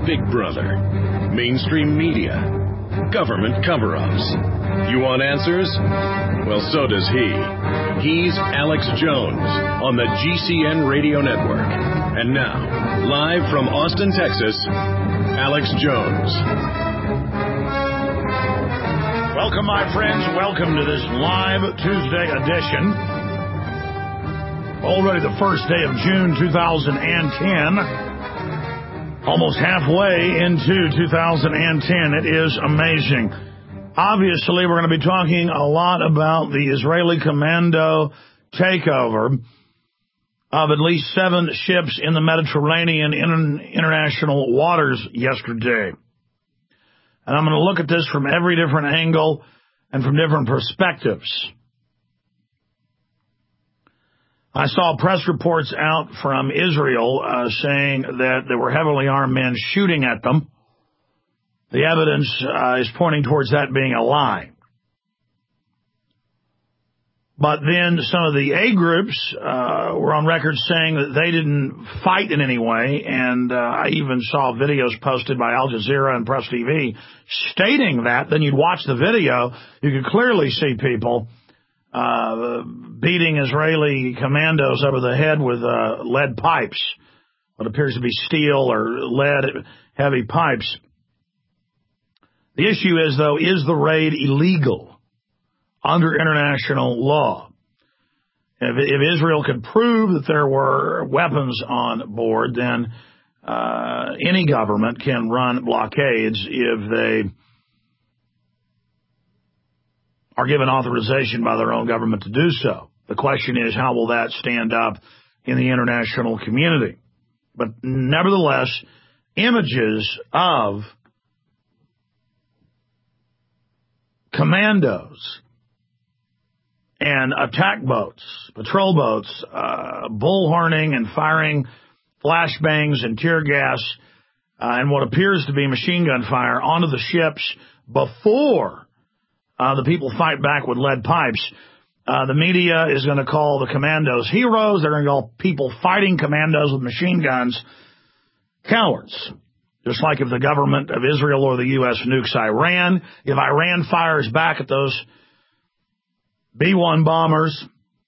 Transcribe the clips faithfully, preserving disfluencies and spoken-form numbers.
Big Brother, mainstream media, government cover-ups. You want answers? Well, so does he. He's Alex Jones on the G C N Radio Network. And now, live from Austin, Texas, Alex Jones. Welcome, my friends. Welcome to this live Tuesday edition. Already the first day of June two thousand ten. Almost halfway into two thousand ten. It is amazing. Obviously, we're going to be talking a lot about the Israeli commando takeover of at least seven ships in the Mediterranean in international waters yesterday. And I'm going to look at this from every different angle and from different perspectives. I saw press reports out from Israel uh, saying that there were heavily armed men shooting at them. The evidence uh, is pointing towards that being a lie. But then some of the A groups uh, were on record saying that they didn't fight in any way, and uh, I even saw videos posted by Al Jazeera and Press T V stating that. Then you'd watch the video, you could clearly see people uh, beating Israeli commandos over the head with uh, lead pipes, what appears to be steel or lead-heavy pipes. The issue is, though, is the raid illegal under international law? If, if Israel could prove that there were weapons on board, then uh, any government can run blockades if they are given authorization by their own government to do so. The question is, how will that stand up in the international community? But nevertheless, images of commandos and attack boats, patrol boats, uh, bullhorning and firing flashbangs and tear gas uh, and what appears to be machine gun fire onto the ships before uh, the people fight back with lead pipes. Uh, the media is going to call the commandos heroes. They're going to call people fighting commandos with machine guns cowards. Just like if the government of Israel or the U S nukes Iran, if Iran fires back at those B one bombers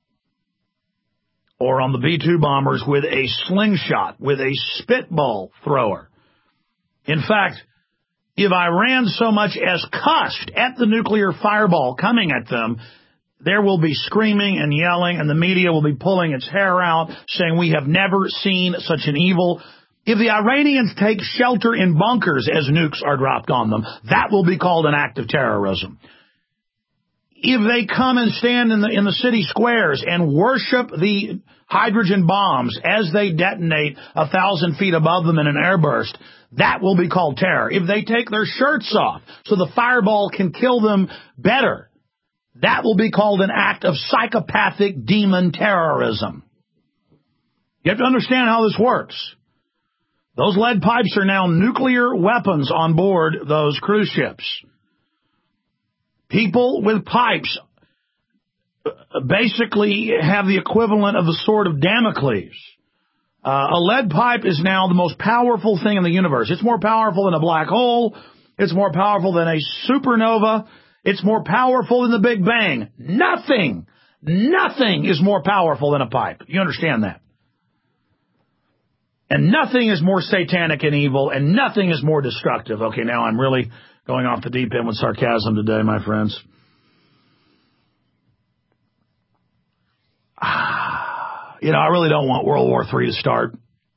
or on the B two bombers with a slingshot, with a spitball thrower. In fact, if Iran so much as cussed at the nuclear fireball coming at them, there will be screaming and yelling, and the media will be pulling its hair out, saying we have never seen such an evil. If the Iranians take shelter in bunkers as nukes are dropped on them, that will be called an act of terrorism. If they come and stand in the in the city squares and worship the hydrogen bombs as they detonate a thousand feet above them in an airburst, that will be called terror. If they take their shirts off so the fireball can kill them better, that will be called an act of psychopathic demon terrorism. You have to understand how this works. Those lead pipes are now nuclear weapons on board those cruise ships. People with pipes basically have the equivalent of the sword of Damocles. Uh, a lead pipe is now the most powerful thing in the universe. It's more powerful than a black hole. It's more powerful than a supernova. It's more powerful than the Big Bang. Nothing, nothing is more powerful than a pipe. You understand that? And nothing is more satanic and evil, and nothing is more destructive. Okay, now I'm really going off the deep end with sarcasm today, my friends. Ah, you know, I really don't want World War Three to start.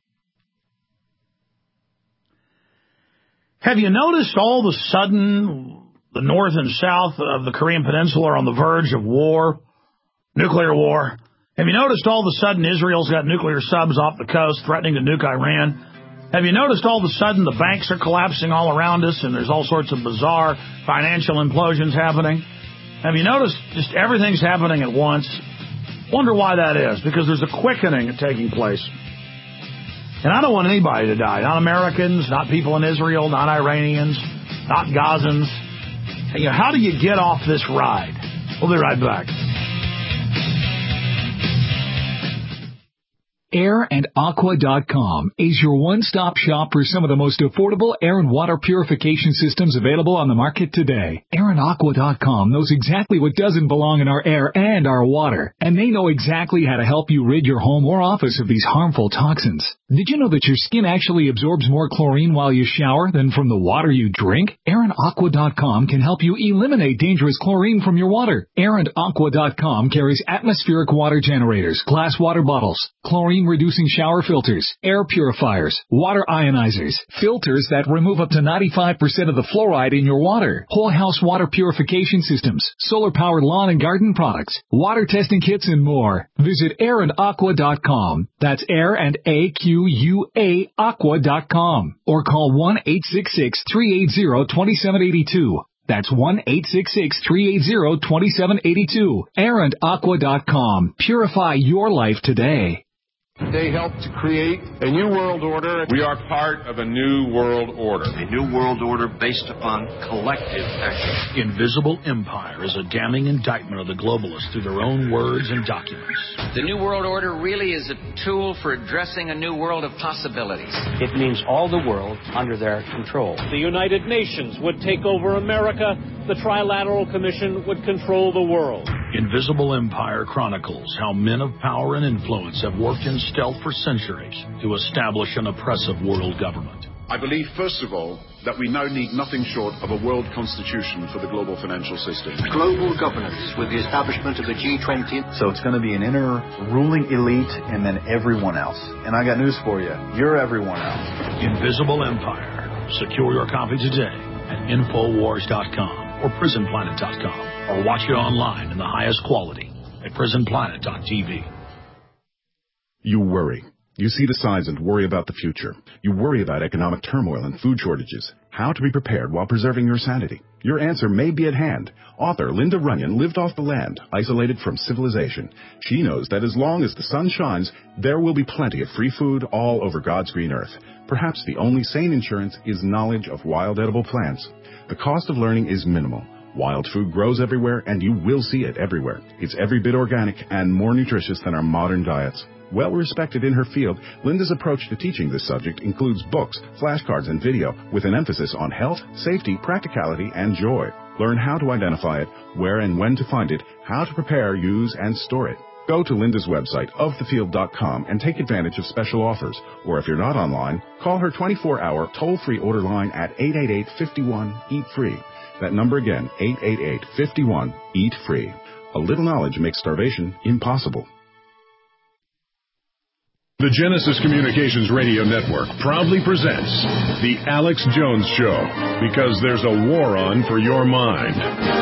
Have you noticed all of a sudden the north and south of the Korean Peninsula are on the verge of war, nuclear war? Have you noticed all of a sudden Israel's got nuclear subs off the coast threatening to nuke Iran? Have you noticed all of a sudden the banks are collapsing all around us and there's all sorts of bizarre financial implosions happening? Have you noticed just everything's happening at once? Wonder why that is. Because there's a quickening taking place. And I don't want anybody to die. Not Americans, not people in Israel, not Iranians, not Gazans. You know, how do you get off this ride? We'll be right back. air and aqua dot com is your one-stop shop for some of the most affordable air and water purification systems available on the market today. air and aqua dot com knows exactly what doesn't belong in our air and our water, and they know exactly how to help you rid your home or office of these harmful toxins. Did you know that your skin actually absorbs more chlorine while you shower than from the water you drink? air and aqua dot com can help you eliminate dangerous chlorine from your water. air and aqua dot com carries atmospheric water generators, glass water bottles, chlorine-reducing shower filters, air purifiers, water ionizers, filters that remove up to ninety-five percent of the fluoride in your water, whole house water purification systems, solar-powered lawn and garden products, water testing kits, and more. Visit air and aqua dot com. That's air and A Q U A aqua dot com. Or call one eight six six, three eight zero, two seven eight two. That's one eight six six, three eight zero, two seven eight two. air and aqua dot com. Purify your life today. They helped to create a new world order. We are part of a new world order. A new world order based upon collective action. Invisible Empire is a damning indictment of the globalists through their own words and documents. The new world order really is a tool for addressing a new world of possibilities. It means all the world under their control. The United Nations would take over America. The Trilateral Commission would control the world. Invisible Empire chronicles how men of power and influence have worked in stealth for centuries to establish an oppressive world government. I believe, first of all, that we now need nothing short of a world constitution for the global financial system. Global governance with the establishment of the G twenty. So it's going to be an inner ruling elite and then everyone else. And I got news for you. You're everyone else. Invisible Empire. Secure your copy today at infowars dot com or prison planet dot com, or watch it online in the highest quality at prison planet dot t v. You worry. You see the signs and worry about the future. You worry about economic turmoil and food shortages. How to be prepared while preserving your sanity. Your answer may be at hand. Author Linda Runyon lived off the land, isolated from civilization. She knows that as long as the sun shines, there will be plenty of free food all over God's green earth. Perhaps the only sane insurance is knowledge of wild edible plants. The cost of learning is minimal. Wild food grows everywhere, and you will see it everywhere. It's every bit organic and more nutritious than our modern diets. Well respected in her field, Linda's approach to teaching this subject includes books, flashcards, and video with an emphasis on health, safety, practicality, and joy. Learn how to identify it, where and when to find it, how to prepare, use, and store it. Go to Linda's website, of the field dot com, and take advantage of special offers. Or if you're not online, call her twenty-four hour toll-free order line at eight eight eight, five one, eat free. That number again, eight eight eight, five one, eat free. A little knowledge makes starvation impossible. The Genesis Communications Radio Network proudly presents The Alex Jones Show, because there's a war on for your mind.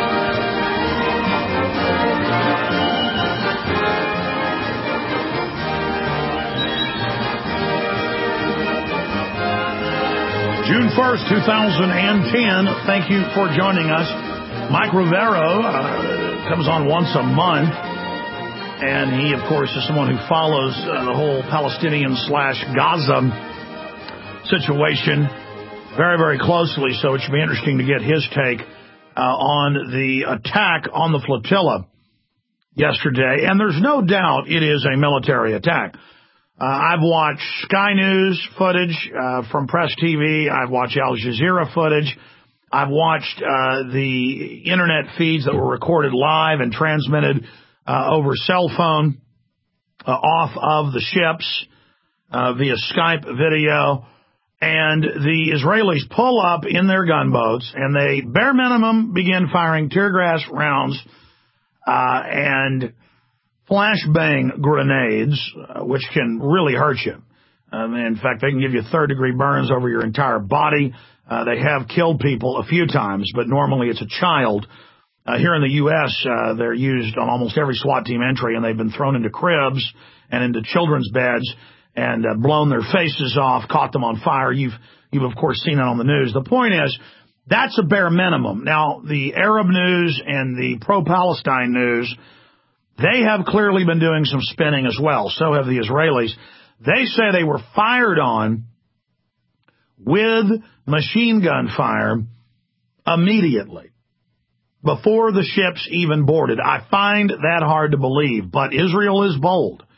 June first, two thousand ten. Thank you for joining us. Mike Rivero uh, comes on once a month. And he, of course, is someone who follows uh, the whole Palestinian slash Gaza situation very, very closely. So it should be interesting to get his take uh, on the attack on the flotilla yesterday. And there's no doubt it is a military attack. Uh, I've watched Sky News footage uh, from Press T V. I've watched Al Jazeera footage. I've watched uh, the internet feeds that were recorded live and transmitted Uh, over cell phone uh, off of the ships uh, via Skype video. And the Israelis pull up in their gunboats and they bare minimum begin firing tear gas rounds uh, and flashbang grenades, uh, which can really hurt you. Um, in fact, they can give you third degree burns over your entire body. Uh, they have killed people a few times, but normally it's a child. Uh, here in the U S, uh, they're used on almost every SWAT team entry, and they've been thrown into cribs and into children's beds and uh, blown their faces off, caught them on fire. You've, you've of course, seen that on the news. The point is, that's a bare minimum. Now, the Arab news and the pro-Palestine news, they have clearly been doing some spinning as well. So have the Israelis. They say they were fired on with machine gun fire immediately, before the ships even boarded. I find that hard to believe, but Israel is bold.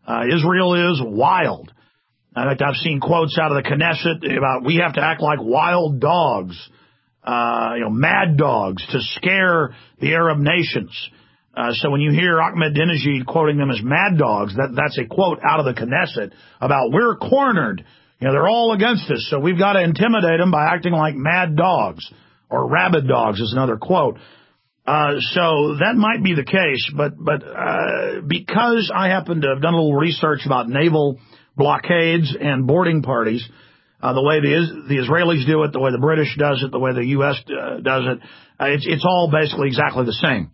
Uh, Israel is wild. In fact, I've seen quotes out of the Knesset about we have to act like wild dogs, uh, you know, mad dogs to scare the Arab nations. Uh, so when you hear Ahmadinejad quoting them as mad dogs, that, that's a quote out of the Knesset about we're cornered. You know, they're all against us, so we've got to intimidate them by acting like mad dogs, or rabid dogs is another quote. Uh, so that might be the case, but, but, uh, because I happen to have done a little research about naval blockades and boarding parties, uh, the way the, the Israelis do it, the way the British does it, the way the U S uh, does it, uh, it's, it's all basically exactly the same.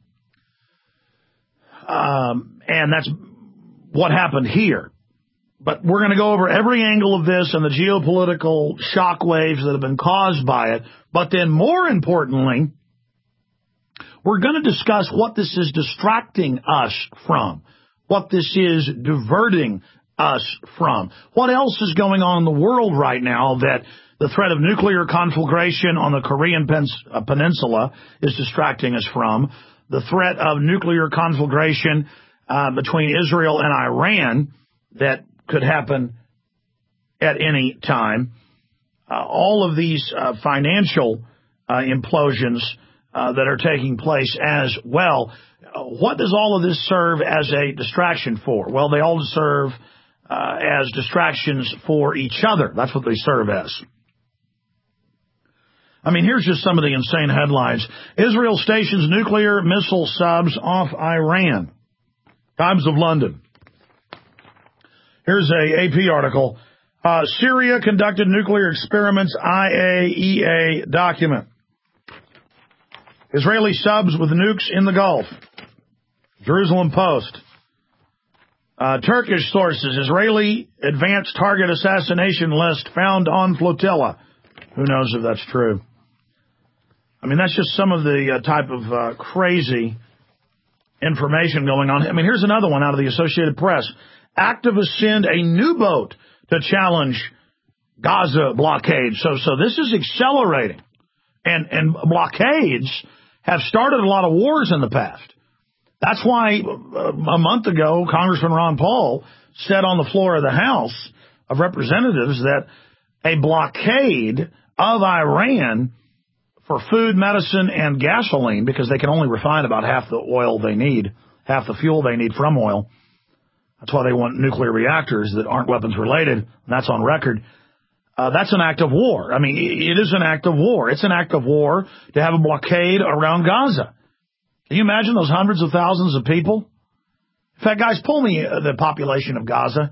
Um, and that's what happened here. But we're going to go over every angle of this and the geopolitical shockwaves that have been caused by it. But then more importantly, we're going to discuss what this is distracting us from, what this is diverting us from. What else is going on in the world right now that the threat of nuclear conflagration on the Korean Peninsula is distracting us from, the threat of nuclear conflagration uh, between Israel and Iran that could happen at any time, uh, all of these uh, financial uh, implosions uh, that are taking place as well. Uh, what does all of this serve as a distraction for? Well, they all serve uh, as distractions for each other. That's what they serve as. I mean, here's just some of the insane headlines. Israel stations nuclear missile subs off Iran. Times of London. Here's a A P article. Uh, Syria conducted nuclear experiments, I A E A document. Israeli subs with nukes in the Gulf. Jerusalem Post. Uh, Turkish sources, Israeli advanced target assassination list found on flotilla. Who knows if that's true? I mean, that's just some of the uh, type of uh, crazy information going on. I mean, here's another one out of the Associated Press. Activists send a new boat to challenge Gaza blockade. So, so this is accelerating. And, and blockades have started a lot of wars in the past. That's why uh, a month ago, Congressman Ron Paul said on the floor of the House of Representatives that a blockade of Iran for food, medicine, and gasoline, because they can only refine about half the oil they need, half the fuel they need from oil. That's why they want nuclear reactors that aren't weapons related, and that's on record. Uh, that's an act of war. I mean, it is an act of war. It's an act of war to have a blockade around Gaza. Can you imagine those hundreds of thousands of people? In fact, guys, pull me the population of Gaza.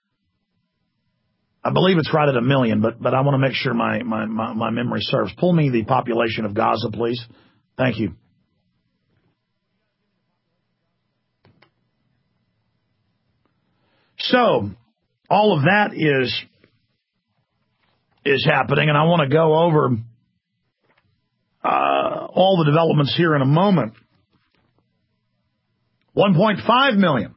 I believe it's right at a million, but but I want to make sure my, my, my, my memory serves. Pull me the population of Gaza, please. Thank you. So, all of that is is happening, and I want to go over uh, all the developments here in a moment. one point five million.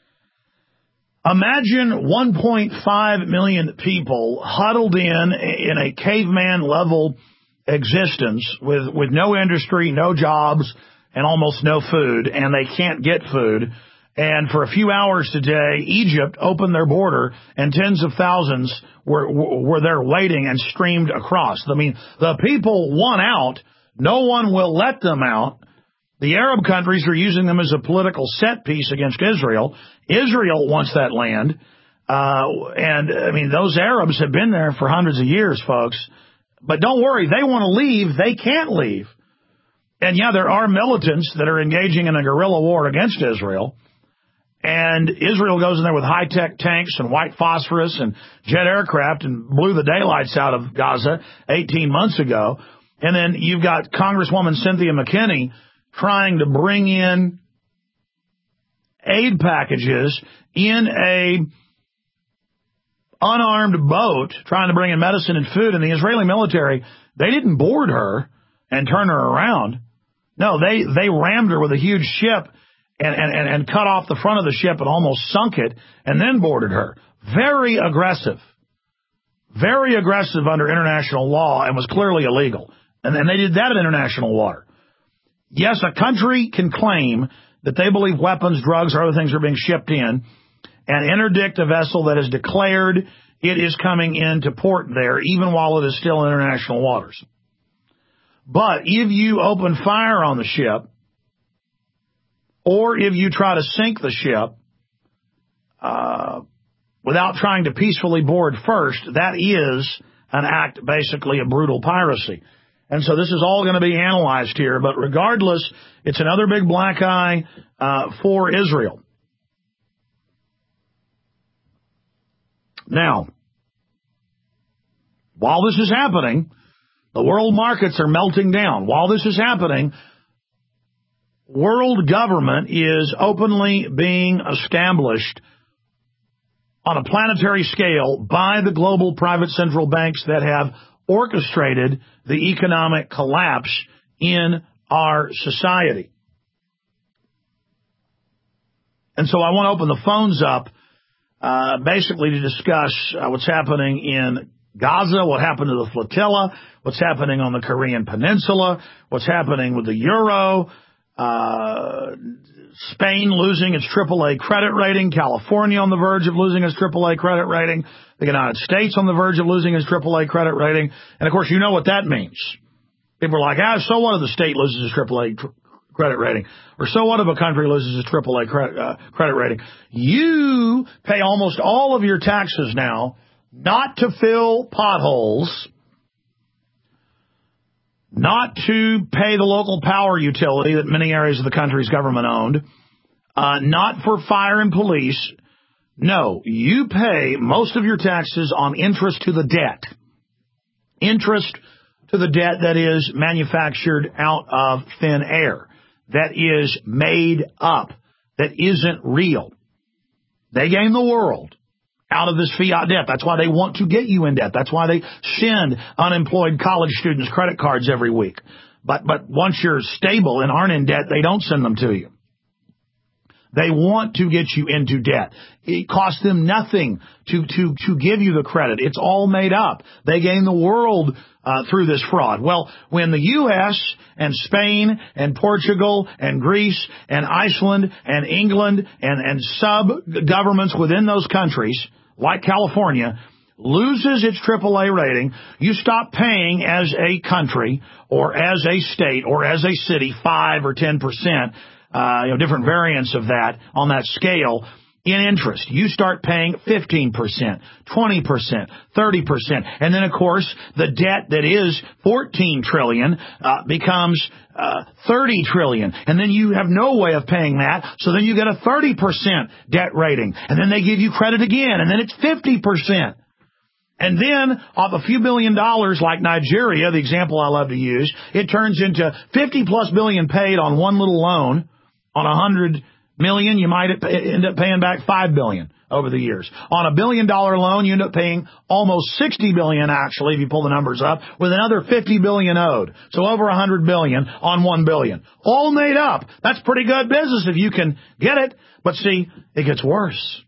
Imagine one point five million people huddled in in a caveman-level existence with, with no industry, no jobs, and almost no food, and they can't get food. And for a few hours today, Egypt opened their border, and tens of thousands were were there waiting and streamed across. I mean, the people want out. No one will let them out. The Arab countries are using them as a political set piece against Israel. Israel wants that land. Uh, and, I mean, those Arabs have been there for hundreds of years, folks. But don't worry, they want to leave. They can't leave. And, yeah, there are militants that are engaging in a guerrilla war against Israel. And Israel goes in there with high-tech tanks and white phosphorus and jet aircraft and blew the daylights out of Gaza eighteen months ago. And then you've got Congresswoman Cynthia McKinney trying to bring in aid packages in a unarmed boat, trying to bring in medicine and food. And the Israeli military, they didn't board her and turn her around. No, they, they rammed her with a huge ship and, and, and cut off the front of the ship and almost sunk it and then boarded her. Very aggressive. Very aggressive under international law and was clearly illegal. And then they did that in international water. Yes, a country can claim that they believe weapons, drugs, or other things are being shipped in, and interdict a vessel that has declared it is coming into port there, even while it is still in international waters. But if you open fire on the ship, or if you try to sink the ship uh, without trying to peacefully board first, that is an act basically of brutal piracy. And so this is all going to be analyzed here. But regardless, it's another big black eye uh, for Israel. Now, while this is happening, the world markets are melting down. While this is happening, world government is openly being established on a planetary scale by the global private central banks that have orchestrated the economic collapse in our society. And so I want to open the phones up uh, basically to discuss uh, what's happening in Gaza, what happened to the flotilla, what's happening on the Korean Peninsula, what's happening with the euro, uh, Spain losing its triple A credit rating, California on the verge of losing its triple A credit rating, the United States on the verge of losing its triple A credit rating. And, of course, you know what that means. People are like, ah, so what if the state loses its triple A tr- credit rating? Or so what if a country loses its triple A credit, uh, credit rating? You pay almost all of your taxes now not to fill potholes, not to pay the local power utility that many areas of the country's government owned, uh, not for fire and police. No, you pay most of your taxes on interest to the debt. Interest to the debt that is manufactured out of thin air, that is made up, that isn't real. They game the world out of this fiat debt. That's why they want to get you in debt. That's why they send unemployed college students credit cards every week. But but once you're stable and aren't in debt, they don't send them to you. They want to get you into debt. It costs them nothing to to to give you the credit. It's all made up. They gain the world uh, through this fraud. Well, when the U S and Spain and Portugal and Greece and Iceland and England and, and sub-governments within those countries, like California, loses its triple A rating, you stop paying as a country or as a state or as a city five or ten percent, uh, you know, different variants of that on that scale in interest. You start paying fifteen percent, twenty percent, thirty percent. And then, of course, the debt that is fourteen trillion dollars uh, becomes uh, thirty trillion dollars. And then you have no way of paying that. So then you get a thirty percent debt rating. And then they give you credit again. And then it's fifty percent. And then, off a few billion dollars like Nigeria, the example I love to use, it turns into fifty plus billion paid on one little loan. On a hundred million, you might end up paying back five billion over the years. On a billion dollar loan, you end up paying almost sixty billion actually, if you pull the numbers up, with another fifty billion owed. So over a hundred billion on one billion. All made up. That's pretty good business if you can get it. But see, it gets worse.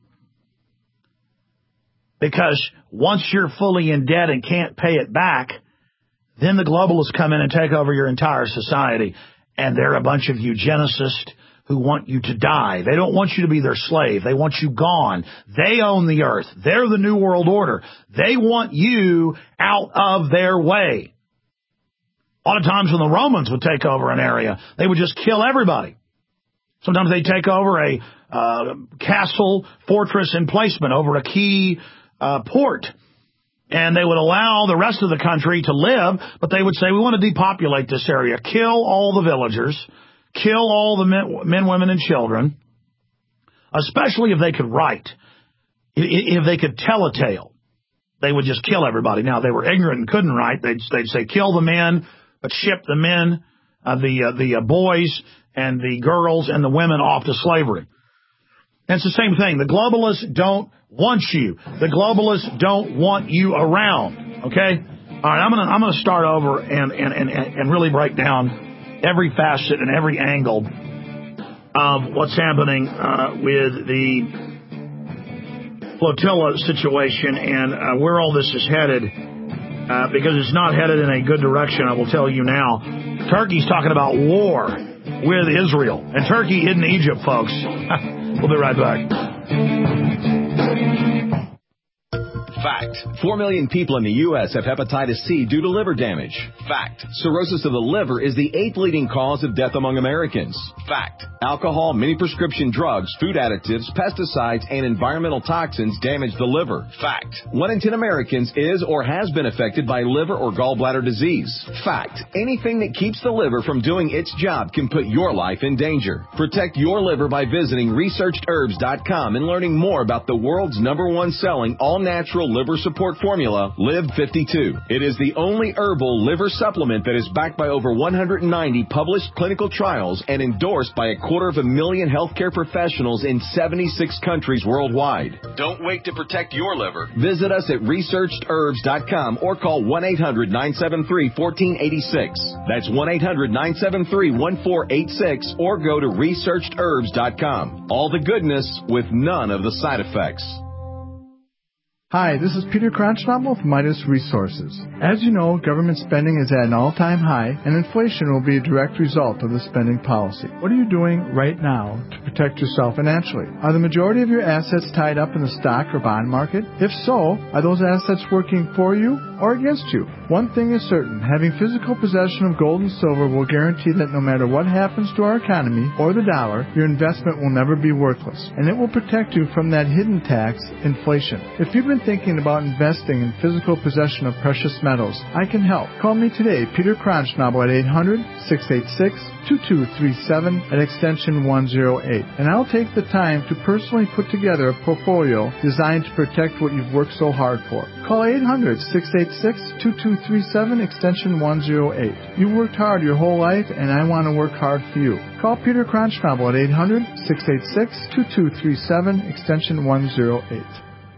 Because once you're fully in debt and can't pay it back, then the globalists come in and take over your entire society. And they're a bunch of eugenicists who want you to die. They don't want you to be their slave. They want you gone. They own the earth. They're the New World Order. They want you out of their way. A lot of times when the Romans would take over an area, they would just kill everybody. Sometimes they'd take over a uh, castle, fortress emplacement over a key uh, port. And they would allow the rest of the country to live, but they would say, we want to depopulate this area. Kill all the villagers. Kill all the men, men, women, and children, especially if they could write. If they could tell a tale, they would just kill everybody. Now, they were ignorant and couldn't write. They'd, they'd say, kill the men, but ship the men, uh, the, uh, the uh, boys, and the girls, and the women off to slavery. And it's the same thing. The globalists don't want you. The globalists don't want you around. Okay? All right, I'm gonna I'm gonna start over and and, and, and really break down every facet and every angle of what's happening uh, with the flotilla situation and uh, where all this is headed, uh, because it's not headed in a good direction, I will tell you now. Turkey's talking about war with Israel, and Turkey isn't Egypt, folks. We'll be right back. Fact. Four million people in the U S have hepatitis C due to liver damage. Fact. Cirrhosis of the liver is the eighth leading cause of death among Americans. Fact. Alcohol, many prescription drugs, food additives, pesticides, and environmental toxins damage the liver. Fact. One in ten Americans is or has been affected by liver or gallbladder disease. Fact. Anything that keeps the liver from doing its job can put your life in danger. Protect your liver by visiting researched herbs dot com and learning more about the world's number one selling all-natural liver support formula, Live fifty-two. It is the only herbal liver supplement that is backed by over one hundred ninety published clinical trials and endorsed by a quarter of a million healthcare professionals in seventy-six countries worldwide. Don't wait to protect your liver. Visit us at researched herbs dot com or call one eight hundred nine seven three one four eight six. That's one eight hundred nine seven three one four eight six or go to researched herbs dot com. All the goodness with none of the side effects. Hi, this is Peter Kronschnabel from Midas Resources. As you know, government spending is at an all-time high, and inflation will be a direct result of the spending policy. What are you doing right now to protect yourself financially? Are the majority of your assets tied up in the stock or bond market? If so, are those assets working for you or against you? One thing is certain, having physical possession of gold and silver will guarantee that no matter what happens to our economy or the dollar, your investment will never be worthless, and it will protect you from that hidden tax, inflation. If you've been thinking about investing in physical possession of precious metals, I can help. Call me today, Peter Kronschnabel, at eight hundred six eight six two two three seven at extension one oh eight, and I'll take the time to personally put together a portfolio designed to protect what you've worked so hard for. Call eight hundred six eight six two two three seven extension one oh eight. You worked hard your whole life, and I want to work hard for you. Call Peter Kronschnabel at eight hundred six eight six two two three seven extension one oh eight.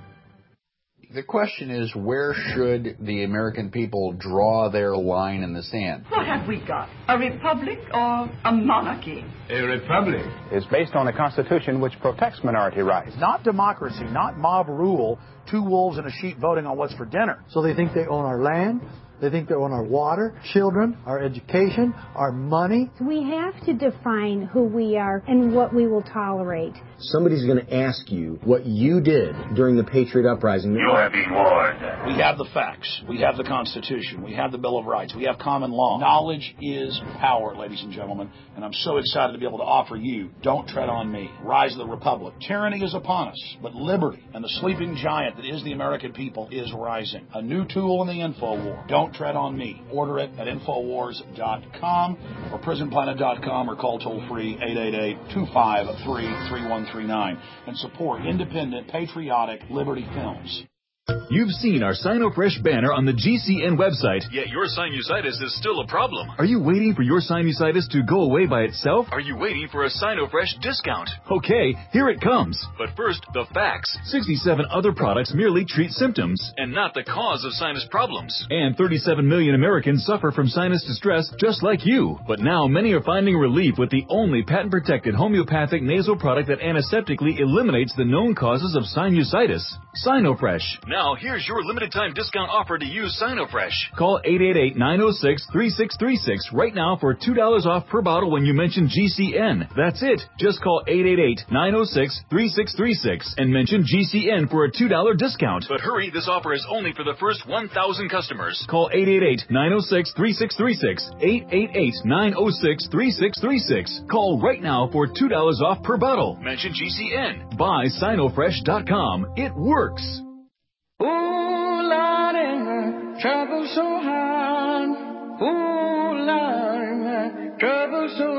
The question is, where should the American people draw their line in the sand? What have we got? A republic or a monarchy? A republic is based on a constitution which protects minority rights. Not democracy, not mob rule, two wolves and a sheep voting on what's for dinner. So they think they own our land, they think they own our water, children, our education, our money. We have to define who we are and what we will tolerate. Somebody's going to ask you what you did during the Patriot Uprising. You have been warned. We have the facts. We have the Constitution. We have the Bill of Rights. We have common law. Knowledge is power, ladies and gentlemen, and I'm so excited to be able to offer you Don't Tread on Me, Rise of the Republic. Tyranny is upon us, but liberty and the sleeping giant that is the American people is rising. A new tool in the info war. Don't Tread on Me. Order it at infowars dot com or prison planet dot com or call toll-free eight eight eight two five three three one three nine and support independent, patriotic Liberty Films. You've seen our SinoFresh banner on the G C N website. Yet your sinusitis is still a problem. Are you waiting for your sinusitis to go away by itself? Are you waiting for a SinoFresh discount? Okay, here it comes. But first, the facts. sixty-seven other products merely treat symptoms and not the cause of sinus problems. And thirty-seven million Americans suffer from sinus distress just like you. But now many are finding relief with the only patent-protected homeopathic nasal product that antiseptically eliminates the known causes of sinusitis. SinoFresh. Now, here's your limited time discount offer to use SinoFresh. Call eight eight eight nine oh six three six three six right now for two dollars off per bottle when you mention G C N. That's it. Just call eight eight eight nine oh six three six three six and mention G C N for a two dollars discount. But hurry, this offer is only for the first one thousand customers. Call eight eight eight nine oh six three six three six, eight eight eight nine oh six three six three six. Call right now for two dollars off per bottle. Mention G C N. Buy Sinofresh dot com. It works. Ooh, Lordy, my trouble so hard. Ooh, Lordy, my trouble so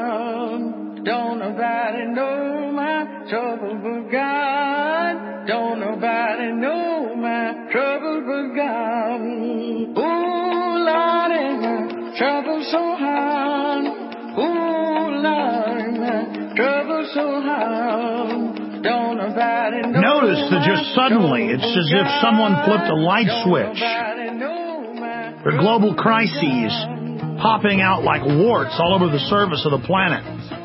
hard. Don't nobody know my trouble but God. Don't nobody know my trouble but God. Ooh, Lordy, my trouble so hard. Ooh, Lordy, my trouble so hard. Notice that just suddenly, it's as if someone flipped a light switch. There are global crises popping out like warts all over the surface of the planet.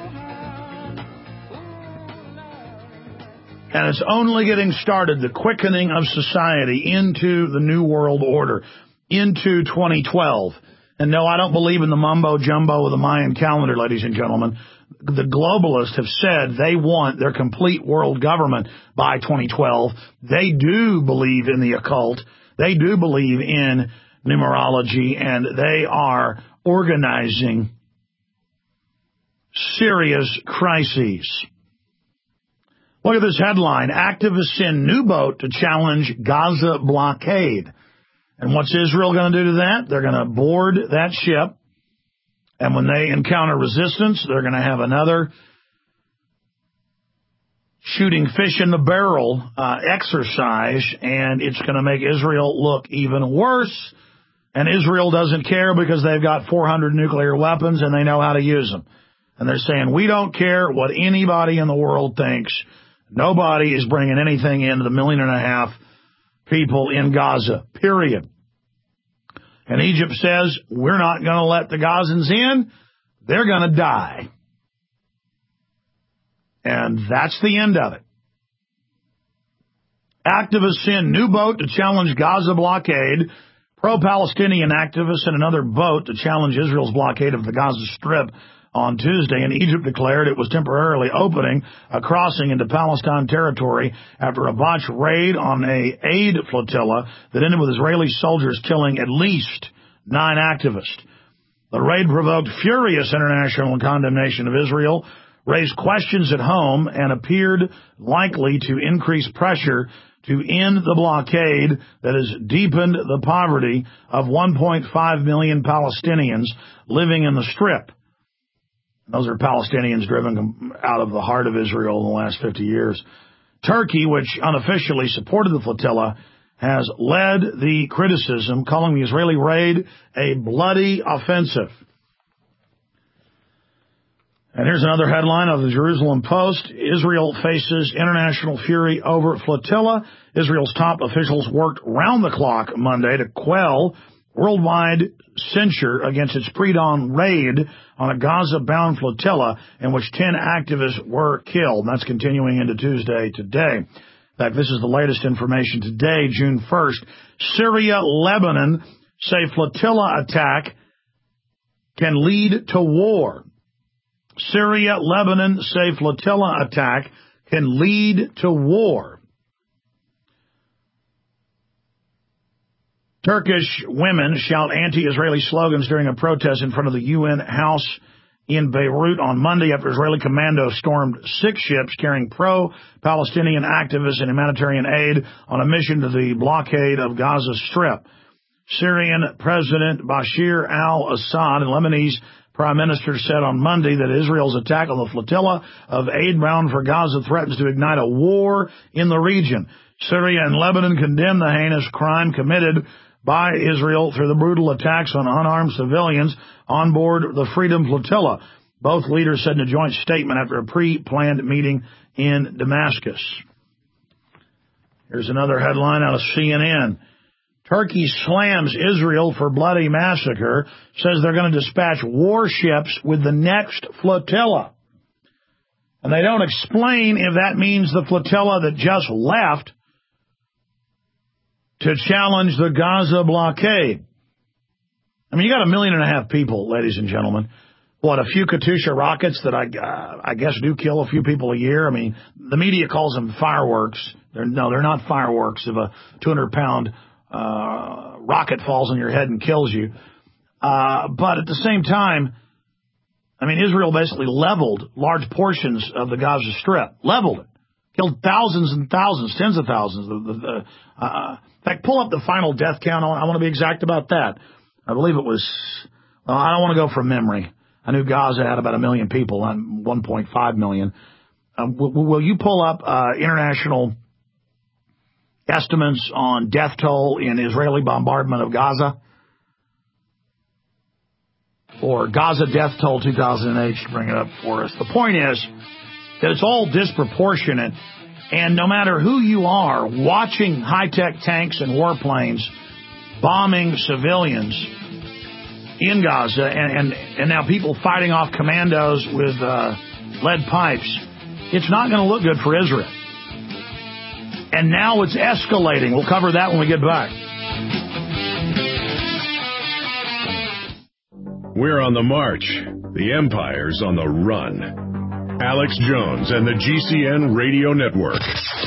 And it's only getting started, the quickening of society into the New World Order, into twenty twelve. And no, I don't believe in the mumbo-jumbo of the Mayan calendar, ladies and gentlemen. The globalists have said they want their complete world government by twenty twelve. They do believe in the occult. They do believe in numerology, and they are organizing serious crises. Look at this headline. Activists send new boat to challenge Gaza blockade. And what's Israel going to do to that? They're going to board that ship. And when they encounter resistance, they're going to have another shooting fish in the barrel uh, exercise. And it's going to make Israel look even worse. And Israel doesn't care because they've got four hundred nuclear weapons and they know how to use them. And they're saying, we don't care what anybody in the world thinks. Nobody is bringing anything into the million and a half people in Gaza, period. And Egypt says, we're not going to let the Gazans in. They're going to die. And that's the end of it. Activists send new boat to challenge Gaza blockade. Pro-Palestinian activists sent another boat to challenge Israel's blockade of the Gaza Strip on Tuesday, and Egypt declared it was temporarily opening a crossing into Palestine territory after a botched raid on a aid flotilla that ended with Israeli soldiers killing at least nine activists. The raid provoked furious international condemnation of Israel, raised questions at home, and appeared likely to increase pressure to end the blockade that has deepened the poverty of one point five million Palestinians living in the Strip. Those are Palestinians driven out of the heart of Israel in the last fifty years. Turkey, which unofficially supported the flotilla, has led the criticism, calling the Israeli raid a bloody offensive. And here's another headline of the Jerusalem Post. Israel faces international fury over flotilla. Israel's top officials worked round the clock Monday to quell worldwide censure against its pre-dawn raid on a Gaza-bound flotilla in which ten activists were killed. And that's continuing into Tuesday today. In fact, this is the latest information today, June first. Syria, Lebanon say flotilla attack can lead to war. Syria, Lebanon say flotilla attack can lead to war. Turkish women shout anti-Israeli slogans during a protest in front of the U N House in Beirut on Monday after Israeli commandos stormed six ships carrying pro-Palestinian activists and humanitarian aid on a mission to the blockade of Gaza Strip. Syrian President Bashir al-Assad and Lebanese Prime Minister said on Monday that Israel's attack on the flotilla of aid bound for Gaza threatens to ignite a war in the region. Syria and Lebanon condemned the heinous crime committed by Israel through the brutal attacks on unarmed civilians on board the Freedom Flotilla. Both leaders said in a joint statement after a pre-planned meeting in Damascus. Here's another headline out of C N N. Turkey slams Israel for bloody massacre, says they're going to dispatch warships with the next flotilla. And they don't explain if that means the flotilla that just left to challenge the Gaza blockade. I mean, you got a million and a half people, ladies and gentlemen. What, a few Katyusha rockets that I, uh, I guess do kill a few people a year? I mean, the media calls them fireworks. They're, no, they're not fireworks. If a two hundred pound uh, rocket falls on your head and kills you. Uh, but at the same time, I mean, Israel basically leveled large portions of the Gaza Strip. Leveled it. Killed thousands and thousands, tens of thousands. The, the, the, uh, in fact, pull up the final death count. I want to be exact about that. I believe it was, well, I don't want to go from memory. I knew Gaza had about a million people, one point five million. Um, will, will you pull up uh, international estimates on death toll in Israeli bombardment of Gaza? Or Gaza death toll two thousand eight should bring it up for us. The point is that it's all disproportionate, and no matter who you are, watching high-tech tanks and warplanes bombing civilians in Gaza, and, and, and now people fighting off commandos with uh, lead pipes, it's not going to look good for Israel. And now it's escalating. We'll cover that when we get back. We're on the march. The empire's on the run. Alex Jones and the G C N Radio Network.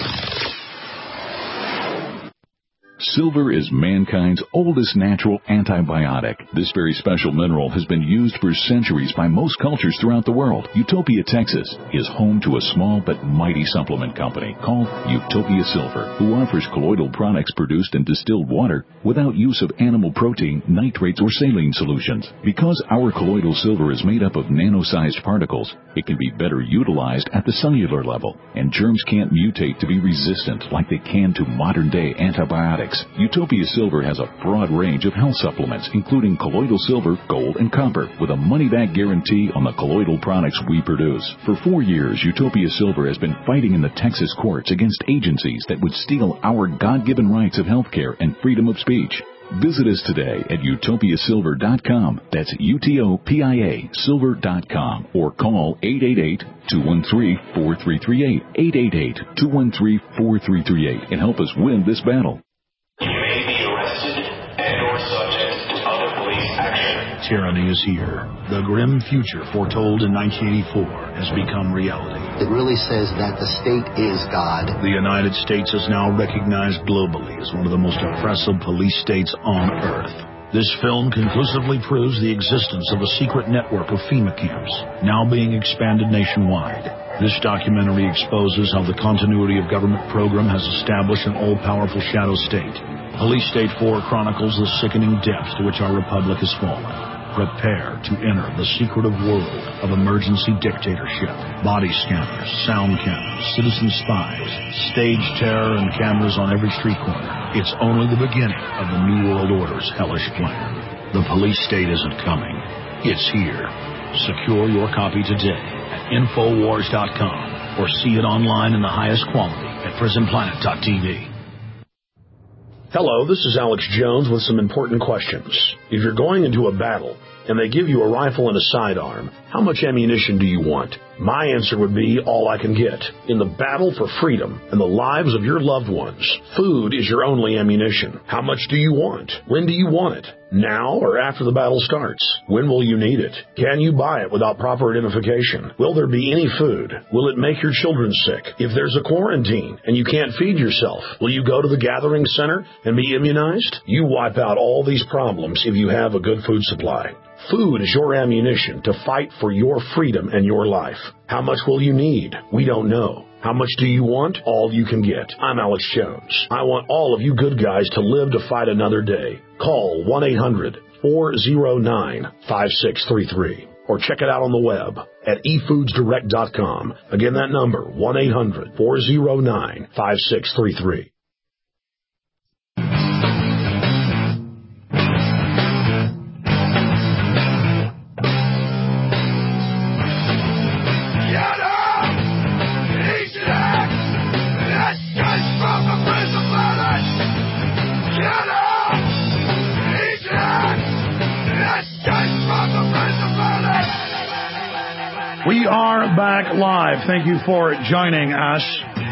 Silver is mankind's oldest natural antibiotic. This very special mineral has been used for centuries by most cultures throughout the world. Utopia, Texas is home to a small but mighty supplement company called Utopia Silver, who offers colloidal products produced in distilled water without use of animal protein, nitrates, or saline solutions. Because our colloidal silver is made up of nano-sized particles, it can be better utilized at the cellular level, and germs can't mutate to be resistant like they can to modern-day antibiotics. Utopia Silver has a broad range of health supplements, including colloidal silver, gold, and copper, with a money-back guarantee on the colloidal products we produce. For four years, Utopia Silver has been fighting in the Texas courts against agencies that would steal our God-given rights of health care and freedom of speech. Visit us today at utopia silver dot com. That's U T O P I A silver dot com, or call eight eight eight, two one three, four three three eight, eight eight eight, two one three, four three three eight, and help us win this battle. You may be arrested and or subject to other police action. Tyranny is here. The grim future foretold in nineteen eighty-four has become reality. It really says that the state is God. The United States is now recognized globally as one of the most oppressive police states on earth. This film conclusively proves the existence of a secret network of FEMA camps, now being expanded nationwide. This documentary exposes how the continuity of government program has established an all-powerful shadow state. Police State four chronicles the sickening depths to which our republic has fallen. Prepare to enter the secretive world of emergency dictatorship. Body scanners, sound cameras, citizen spies, stage terror, and cameras on every street corner. It's only the beginning of the New World Order's hellish plan. The police state isn't coming. It's here. Secure your copy today at infowars dot com or see it online in the highest quality at prison planet dot t v. Hello, this is Alex Jones with some important questions. If you're going into a battle and they give you a rifle and a sidearm, how much ammunition do you want? My answer would be all I can get. In the battle for freedom and the lives of your loved ones, food is your only ammunition. How much do you want? When do you want it? Now or after the battle starts? When will you need it? Can you buy it without proper identification? Will there be any food? Will it make your children sick? If there's a quarantine and you can't feed yourself, will you go to the gathering center and be immunized? You wipe out all these problems if you have a good food supply. Food is your ammunition to fight for your freedom and your life. How much will you need? We don't know. How much do you want? All you can get. I'm Alex Jones. I want all of you good guys to live to fight another day. Call one eight hundred, four oh nine, five six three three or check it out on the web at e foods direct dot com. Again, that number, one eight hundred, four oh nine, five six three three. We are back live. Thank you for joining us.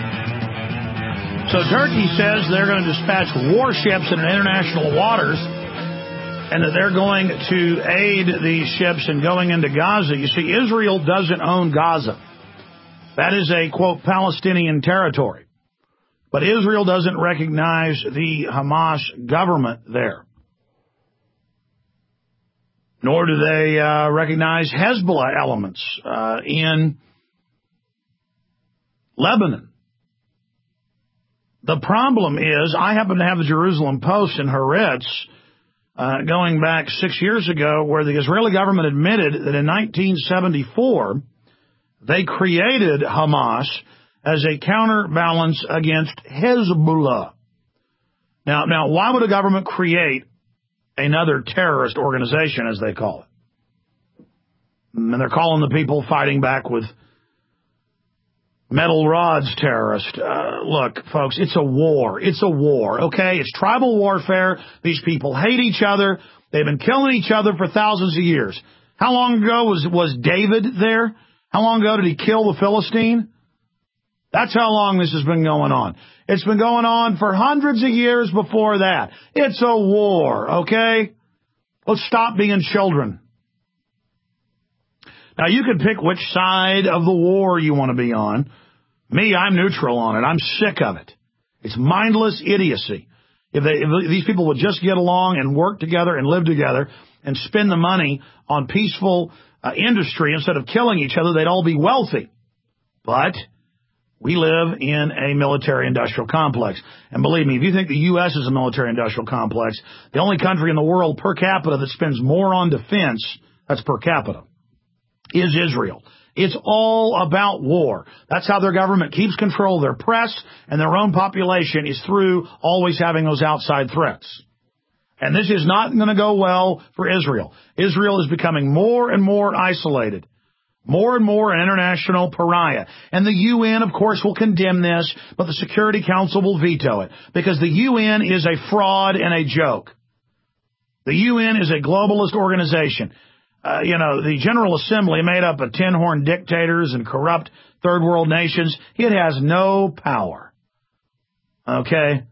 So Turkey says they're going to dispatch warships in international waters and that they're going to aid these ships in going into Gaza. You see, Israel doesn't own Gaza. That is a, quote, Palestinian territory. But Israel doesn't recognize the Hamas government there. Nor do they uh, recognize Hezbollah elements uh, in Lebanon. The problem is, I happen to have the Jerusalem Post in Haaretz uh, going back six years ago, where the Israeli government admitted that in nineteen seventy-four, they created Hamas as a counterbalance against Hezbollah. Now, now, why would a government create another terrorist organization, as they call it? And they're calling the people fighting back with metal rods terrorist. Uh, look, folks, it's a war. It's a war, okay? It's tribal warfare. These people hate each other. They've been killing each other for thousands of years. How long ago was, was David there? How long ago did he kill the Philistine? That's how long this has been going on. It's been going on for hundreds of years before that. It's a war, okay? Let's stop being children. Now, you can pick which side of the war you want to be on. Me, I'm neutral on it. I'm sick of it. It's mindless idiocy. If, they, if these people would just get along and work together and live together and spend the money on peaceful uh, industry instead of killing each other, they'd all be wealthy. But we live in a military-industrial complex. And believe me, if you think the U S is a military-industrial complex, the only country in the world per capita that spends more on defense, that's per capita, is Israel. It's all about war. That's how their government keeps control of their press, and their own population is through always having those outside threats. And this is not going to go well for Israel. Israel is becoming more and more isolated, more and more an international pariah. And the U N, of course, will condemn this, but the Security Council will veto it, because the U N is a fraud and a joke. The U N is a globalist organization. Uh, you know, the General Assembly, made up of tin-horn dictators and corrupt third-world nations, it has no power. Okay?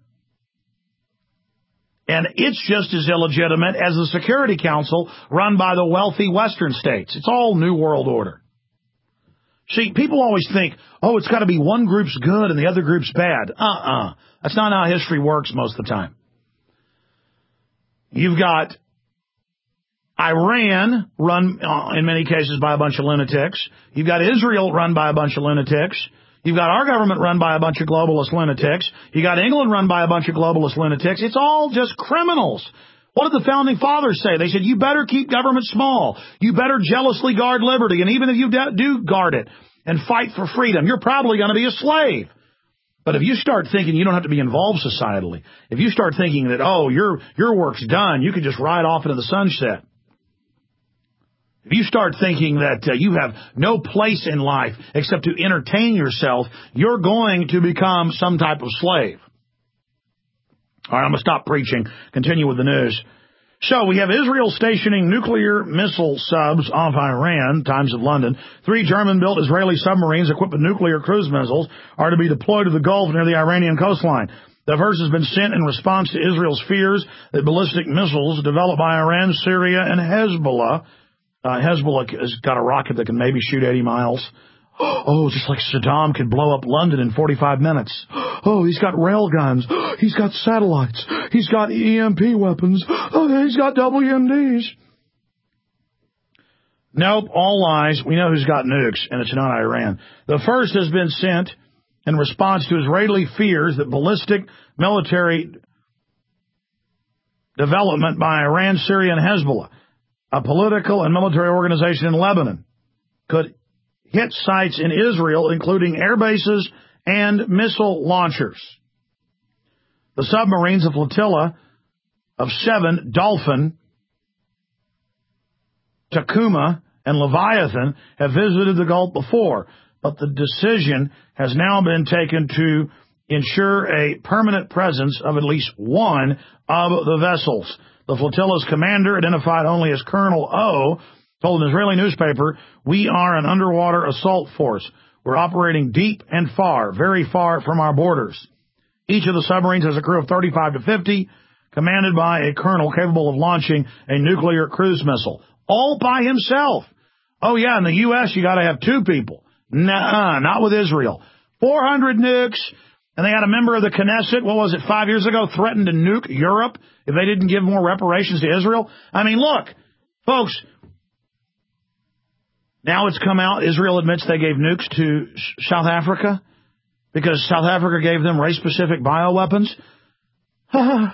And it's just as illegitimate as the Security Council run by the wealthy Western states. It's all New World Order. See, people always think, oh, it's got to be one group's good and the other group's bad. Uh-uh. That's not how history works most of the time. You've got Iran, run uh, in many cases by a bunch of lunatics. You've got Israel, run by a bunch of lunatics. You've got our government, run by a bunch of globalist lunatics. You got England, run by a bunch of globalist lunatics. It's all just criminals. What did the Founding Fathers say? They said, you better keep government small. You better jealously guard liberty. And even if you do guard it and fight for freedom, you're probably going to be a slave. But if you start thinking you don't have to be involved societally, if you start thinking that, oh, your your work's done, you can just ride off into the sunset. If you start thinking that uh, you have no place in life except to entertain yourself, you're going to become some type of slave. All right, I'm going to stop preaching. Continue with the news. So we have Israel stationing nuclear missile subs off Iran, Times of London. Three German-built Israeli submarines equipped with nuclear cruise missiles are to be deployed to the Gulf near the Iranian coastline. The first has been sent in response to Israel's fears that ballistic missiles developed by Iran, Syria, and Hezbollah Uh, Hezbollah has got a rocket that can maybe shoot eighty miles. Oh, just like Saddam could blow up London in forty-five minutes. Oh, he's got rail guns. He's got satellites. He's got E M P weapons. Oh, he's got W M Ds. Nope, all lies. We know who's got nukes, and it's not Iran. The first has been sent in response to Israeli fears that ballistic military development by Iran, Syria, and Hezbollah, a political and military organization in Lebanon, could hit sites in Israel, including air bases and missile launchers. The submarines, a flotilla of seven, Dolphin, Takuma, and Leviathan, have visited the Gulf before, but the decision has now been taken to ensure a permanent presence of at least one of the vessels. The flotilla's commander, identified only as Colonel O, told an Israeli newspaper, "We are an underwater assault force. We're operating deep and far, very far from our borders." Each of the submarines has a crew of thirty-five to fifty, commanded by a colonel capable of launching a nuclear cruise missile, all by himself. Oh, yeah, in the U S, you got to have two people. Nuh-uh, not with Israel. four hundred nukes. And they had a member of the Knesset, what was it, five years ago, threatened to nuke Europe if they didn't give more reparations to Israel. I mean, look, folks, now it's come out, Israel admits they gave nukes to South Africa because South Africa gave them race-specific bioweapons. I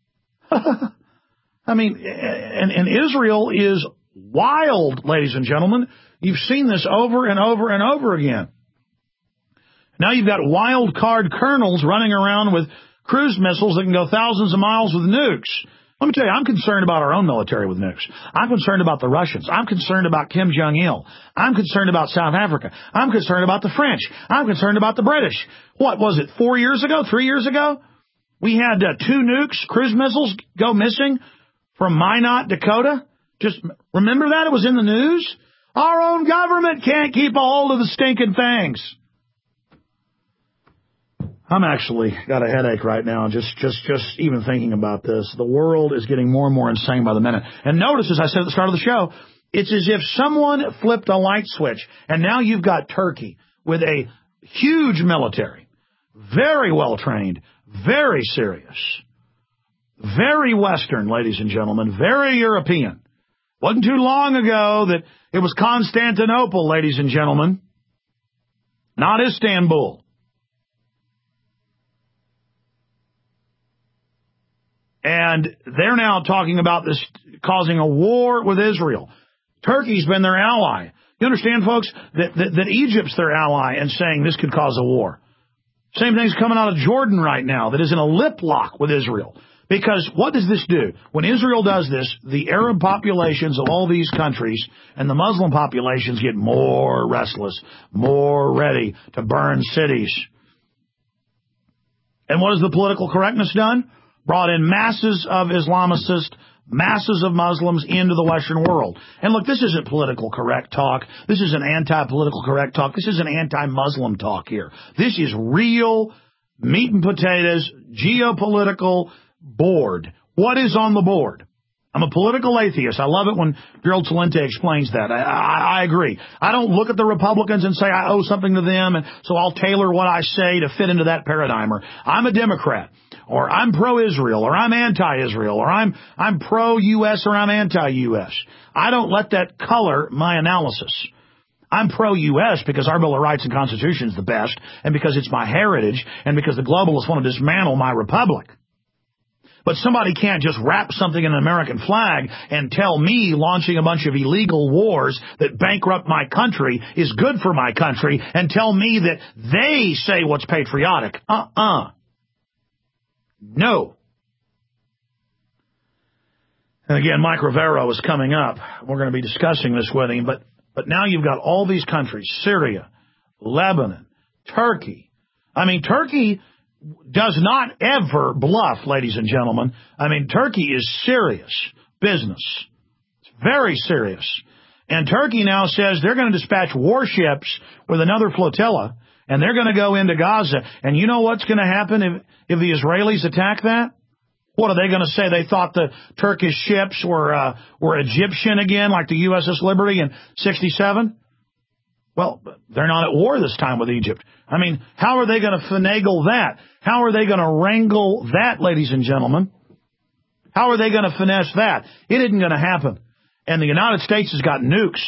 mean, and, and Israel is wild, ladies and gentlemen. You've seen this over and over and over again. Now you've got wild card colonels running around with cruise missiles that can go thousands of miles with nukes. Let me tell you, I'm concerned about our own military with nukes. I'm concerned about the Russians. I'm concerned about Kim Jong-il. I'm concerned about South Africa. I'm concerned about the French. I'm concerned about the British. What was it, four years ago, three years ago? We had uh, two nukes, cruise missiles, go missing from Minot, Dakota. Just remember that? It was in the news. Our own government can't keep a hold of the stinking things. I'm actually got a headache right now, just, just, just even thinking about this. The world is getting more and more insane by the minute. And notice, as I said at the start of the show, It's as if someone flipped a light switch, and now you've got Turkey with a huge military, very well trained, very serious, very Western, ladies and gentlemen, very European. Wasn't too long ago that it was Constantinople, ladies and gentlemen, not Istanbul. And they're now talking about this causing a war with Israel. Turkey's been their ally. You understand, folks, that, that, that Egypt's their ally and saying this could cause a war. Same thing's coming out of Jordan right now that is in a lip lock with Israel. Because what does this do? When Israel does this, the Arab populations of all these countries and the Muslim populations get more restless, more ready to burn cities. And what has the political correctness done? Brought in masses of Islamicists, masses of Muslims into the Western world. And look, this isn't political correct talk. This isn't anti-political correct talk. This isn't anti-Muslim talk here. This is real meat and potatoes, geopolitical board. What is on the board? I'm a political atheist. I love it when Gerald Celente explains that. I, I, I agree. I don't look at the Republicans and say I owe something to them, and so I'll tailor what I say to fit into that paradigm. Or I'm a Democrat, or I'm pro-Israel, or I'm anti-Israel, or I'm I'm pro-U S, or I'm anti-U S. I don't let that color my analysis. I'm pro-U S because our Bill of Rights and Constitution is the best, and because it's my heritage, and because the globalists want to dismantle my republic. But somebody can't just wrap something in an American flag and tell me launching a bunch of illegal wars that bankrupt my country is good for my country and tell me that they say what's patriotic. Uh-uh. No. And again, Mike Rivero is coming up. We're going to be discussing this with him. But, but now you've got all these countries, Syria, Lebanon, Turkey. I mean, Turkey does not ever bluff, ladies and gentlemen. I mean, Turkey is serious business. It's very serious. And Turkey now says they're going to dispatch warships with another flotilla, and they're going to go into Gaza. And you know what's going to happen if, if the Israelis attack that? What are they going to say? They thought the Turkish ships were uh, were Egyptian again, like the U S S Liberty in sixty-seven? Well, they're not at war this time with Egypt. I mean, how are they going to finagle that? How are they going to wrangle that, ladies and gentlemen? How are they going to finesse that? It isn't going to happen. And the United States has got nukes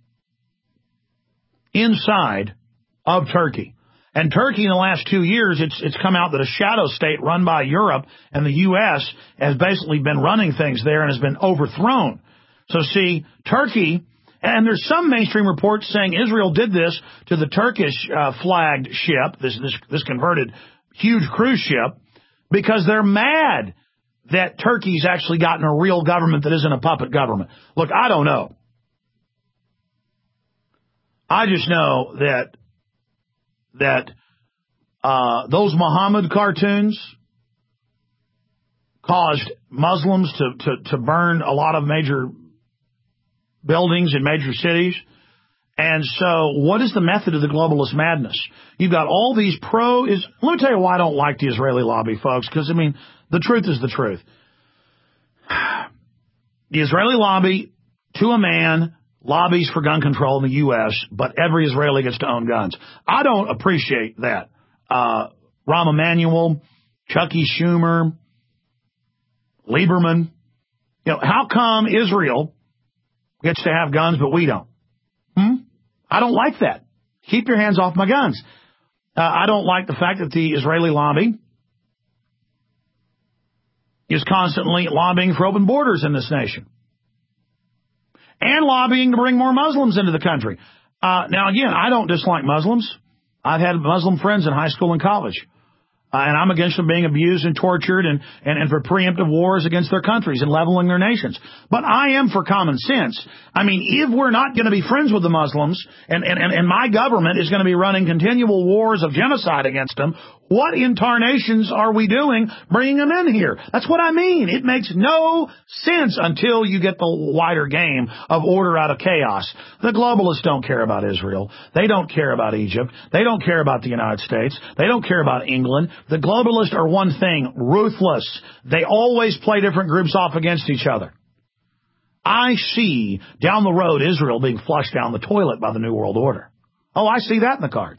inside of Turkey. And Turkey in the last two years, it's it's come out that a shadow state run by Europe and the U S has basically been running things there and has been overthrown. So see, Turkey... And there's some mainstream reports saying Israel did this to the Turkish uh, flagged ship, this, this this converted huge cruise ship, because they're mad that Turkey's actually gotten a real government that isn't a puppet government. Look, I don't know. I just know that that uh, those Muhammad cartoons caused Muslims to, to, to burn a lot of major buildings in major cities. And so what is the method of the globalist madness? You've got all these pro... is. Let me tell you why I don't like the Israeli lobby, folks, because, I mean, the truth is the truth. The Israeli lobby, to a man, lobbies for gun control in the U S, but every Israeli gets to own guns. I don't appreciate that. Uh, Rahm Emanuel, Chucky Schumer, Lieberman. You know, how come Israel gets to have guns, but we don't? Hmm? I don't like that. Keep your hands off my guns. Uh, I don't like the fact that the Israeli lobby is constantly lobbying for open borders in this nation and lobbying to bring more Muslims into the country. Uh, now, again, I don't dislike Muslims. I've had Muslim friends in high school and college. Uh, and I'm against them being abused and tortured and, and, and for preemptive wars against their countries and leveling their nations. But I am for common sense. I mean, if we're not going to be friends with the Muslims and, and, and my government is going to be running continual wars of genocide against them, what in tarnations are we doing bringing them in here? That's what I mean. It makes no sense until you get the wider game of order out of chaos. The globalists don't care about Israel. They don't care about Egypt. They don't care about the United States. They don't care about England. The globalists are one thing, ruthless. They always play different groups off against each other. I see down the road Israel being flushed down the toilet by the New World Order. Oh, I see that in the cards.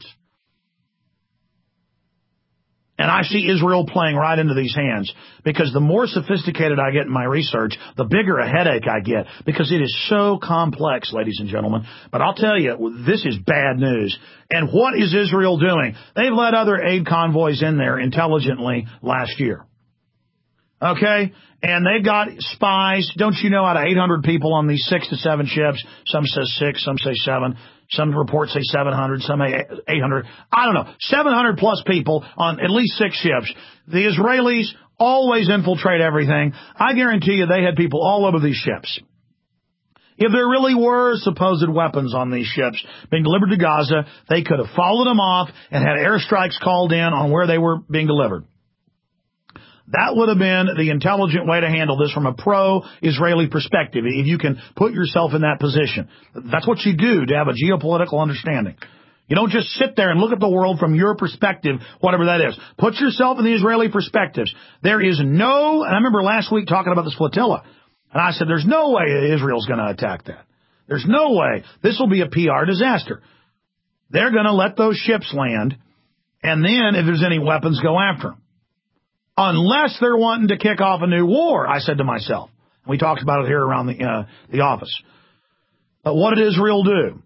And I see Israel playing right into these hands, because the more sophisticated I get in my research, the bigger a headache I get, because it is so complex, ladies and gentlemen. But I'll tell you, this is bad news. And what is Israel doing? They've let other aid convoys in there intelligently last year. Okay? And they've got spies. Don't you know, out of eight hundred people on these six to seven ships, some say six, some say seven, some reports say seven hundred, some say eight hundred. I don't know. seven hundred plus people on at least six ships. The Israelis always infiltrate everything. I guarantee you they had people all over these ships. If there really were supposed weapons on these ships being delivered to Gaza, they could have followed them off and had airstrikes called in on where they were being delivered. That would have been the intelligent way to handle this from a pro-Israeli perspective, if you can put yourself in that position. That's what you do to have a geopolitical understanding. You don't just sit there and look at the world from your perspective, whatever that is. Put yourself in the Israeli perspectives. There is no, and I remember last week talking about this flotilla, and I said there's no way Israel's going to attack that. There's no way. This will be a P R disaster. They're going to let those ships land, and then if there's any weapons, go after them. Unless they're wanting to kick off a new war, I said to myself. We talked about it here around the uh, the office. But what did Israel do?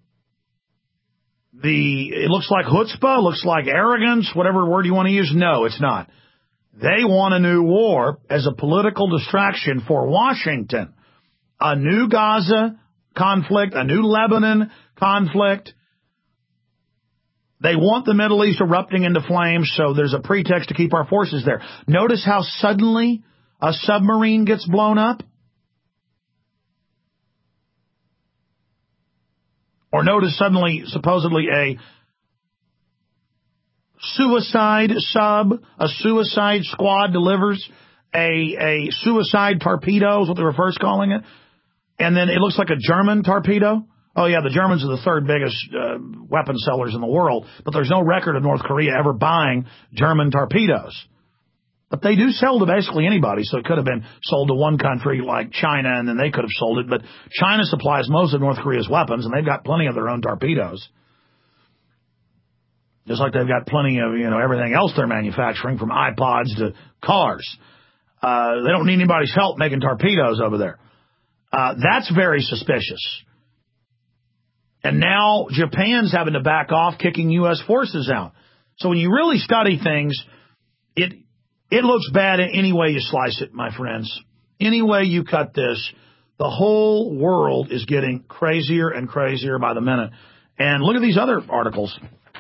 The it looks like chutzpah, looks like arrogance, whatever word you want to use. No, it's not. They want a new war as a political distraction for Washington. A new Gaza conflict, a new Lebanon conflict. They want the Middle East erupting into flames, so there's a pretext to keep our forces there. Notice how suddenly a submarine gets blown up? Or notice suddenly, supposedly, a suicide sub, a suicide squad delivers a, a suicide torpedo, is what they were first calling it. And then it looks like a German torpedo. Oh, yeah, the Germans are the third biggest uh, weapon sellers in the world, but there's no record of North Korea ever buying German torpedoes. But they do sell to basically anybody, so it could have been sold to one country like China, and then they could have sold it. But China supplies most of North Korea's weapons, and they've got plenty of their own torpedoes. Just like they've got plenty of, you know, everything else they're manufacturing, from iPods to cars. Uh, they don't need anybody's help making torpedoes over there. Uh, that's very suspicious. And now Japan's having to back off, kicking U S forces out. So when you really study things, it it looks bad in any way you slice it, my friends. Any way you cut this, the whole world is getting crazier and crazier by the minute. And look at these other articles.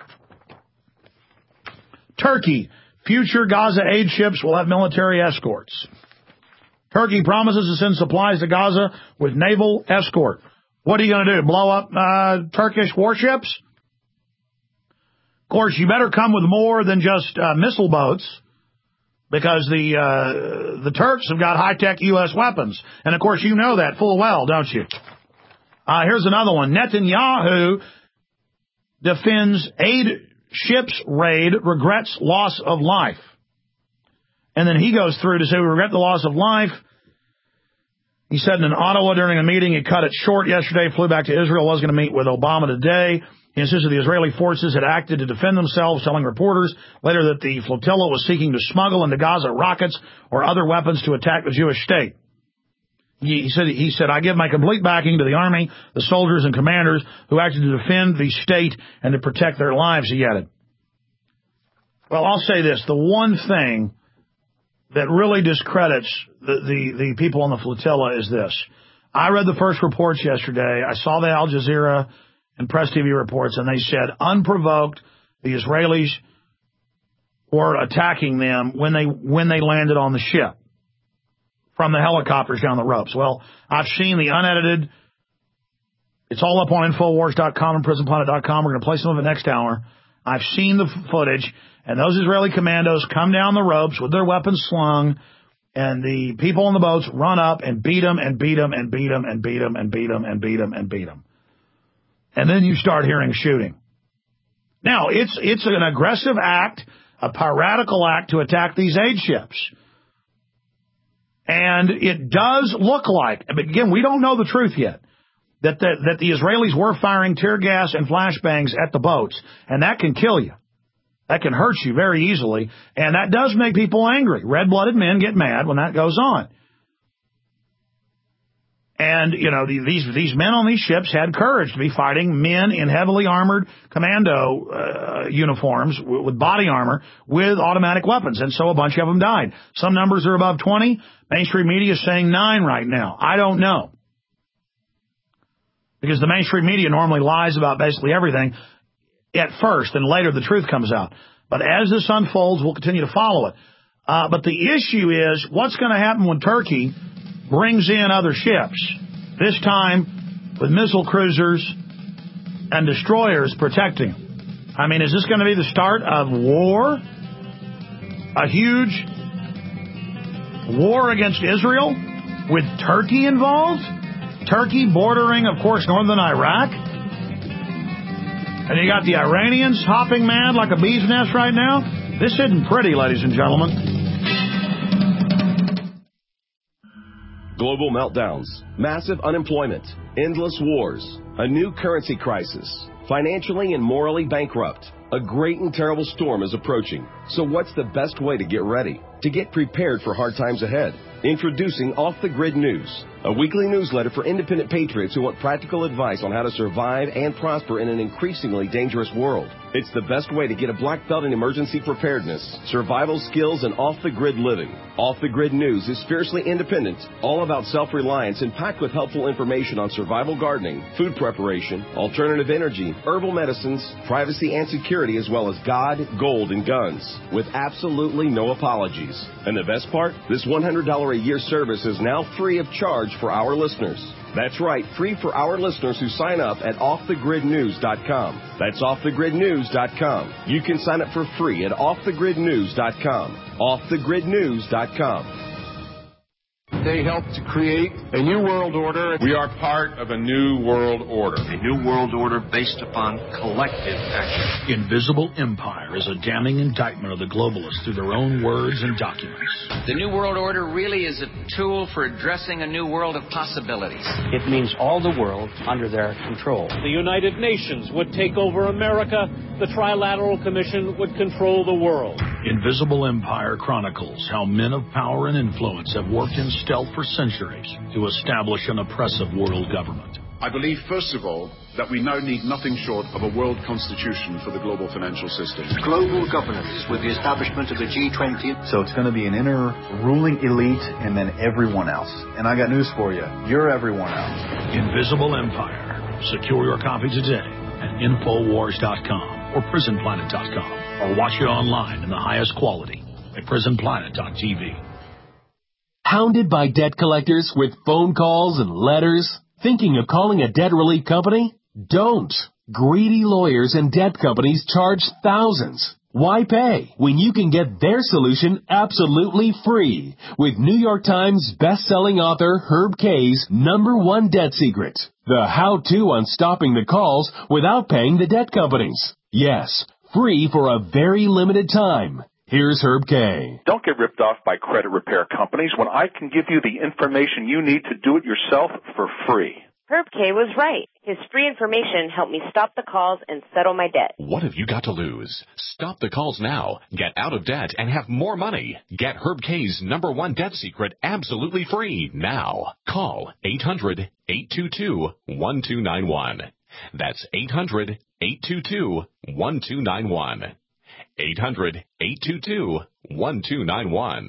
Turkey, future Gaza aid ships will have military escorts. Turkey promises to send supplies to Gaza with naval escort. What are you going to do, blow up uh, Turkish warships? Of course, you better come with more than just uh, missile boats, because the uh, the Turks have got high-tech U S weapons. And, of course, you know that full well, don't you? Uh, here's another one. Netanyahu defends aid ships raid, regrets loss of life. And then he goes through to say, we regret the loss of life. He said in Ottawa during a meeting, he cut it short yesterday, flew back to Israel, was going to meet with Obama today. He insisted the Israeli forces had acted to defend themselves, telling reporters later that the flotilla was seeking to smuggle into Gaza rockets or other weapons to attack the Jewish state. He said, he said, I give my complete backing to the army, the soldiers and commanders who acted to defend the state and to protect their lives, he added. Well, I'll say this. The one thing that really discredits the, the, the people on the flotilla is this. I read the first reports yesterday. I saw the Al Jazeera and Press T V reports, and they said unprovoked, the Israelis were attacking them when they when they landed on the ship from the helicopters down the ropes. Well, I've seen the unedited. It's all up on Infowars dot com and Prison Planet dot com. We're going to play some of it next hour. I've seen the footage. And those Israeli commandos come down the ropes with their weapons slung, and the people on the boats run up and beat them and beat them and beat them and beat them and beat them and beat them and beat them. And then you start hearing shooting. Now, it's it's an aggressive act, a piratical act to attack these aid ships. And it does look like, but again, we don't know the truth yet, that the, that the Israelis were firing tear gas and flashbangs at the boats, and that can kill you. That can hurt you very easily, and that does make people angry. Red-blooded men get mad when that goes on. And, you know, these these men on these ships had courage to be fighting men in heavily armored commando uh, uniforms with body armor with automatic weapons, and so a bunch of them died. Some numbers are above twenty. Mainstream media is saying nine right now. I don't know. Because the mainstream media normally lies about basically everything at first, and later the truth comes out. But as this unfolds, we'll continue to follow it. Uh, but the issue is, what's going to happen when Turkey brings in other ships, this time with missile cruisers and destroyers protecting them? I mean, is this going to be the start of war? A huge war against Israel with Turkey involved? Turkey bordering, of course, northern Iraq? And you got the Iranians hopping mad like a bee's nest right now? This isn't pretty, ladies and gentlemen. Global meltdowns, massive unemployment, endless wars, a new currency crisis, financially and morally bankrupt. A great and terrible storm is approaching. So what's the best way to get ready? To get prepared for hard times ahead? Introducing Off the Grid News, a weekly newsletter for independent patriots who want practical advice on how to survive and prosper in an increasingly dangerous world. It's the best way to get a black belt in emergency preparedness, survival skills, and off-the-grid living. Off the Grid News is fiercely independent, all about self-reliance, and packed with helpful information on survival gardening, food preparation, alternative energy, herbal medicines, privacy and security, as well as God, gold, and guns, with absolutely no apologies. And the best part? This one hundred dollars a year service is now free of charge for our listeners. That's right, free for our listeners who sign up at off the grid news dot com. That's off the grid news dot com. You can sign up for free at off the grid news dot com. off the grid news dot com. They helped to create a new world order. We are part of a new world order. A new world order based upon collective action. Invisible Empire is a damning indictment of the globalists through their own words and documents. The new world order really is a tool for addressing a new world of possibilities. It means all the world under their control. The United Nations would take over America. The Trilateral Commission would control the world. Invisible Empire chronicles how men of power and influence have worked in stealth for centuries to establish an oppressive world government. I believe, first of all, that we now need nothing short of a world constitution for the global financial system. Global governance with the establishment of the G twenty. So it's going to be an inner ruling elite and then everyone else. And I got news for you. You're everyone else. Invisible Empire. Secure your copy today at infowars dot com or prison planet dot com, or watch it online in the highest quality at prison planet dot t v. Hounded by debt collectors with phone calls and letters? Thinking of calling a debt relief company? Don't. Greedy lawyers and debt companies charge thousands. Why pay when you can get their solution absolutely free with New York Times best-selling author Herb Kay's number one debt secret, the how-to on stopping the calls without paying the debt companies. Yes, free for a very limited time. Here's Herb Kay. Don't get ripped off by credit repair companies when I can give you the information you need to do it yourself for free. Herb Kay was right. His free information helped me stop the calls and settle my debt. What have you got to lose? Stop the calls now. Get out of debt and have more money. Get Herb Kay's number one debt secret absolutely free now. Call eight hundred, eight two two, one two nine one. That's eight hundred, eight two two, one two nine one. eight hundred, eight two two, one two nine one.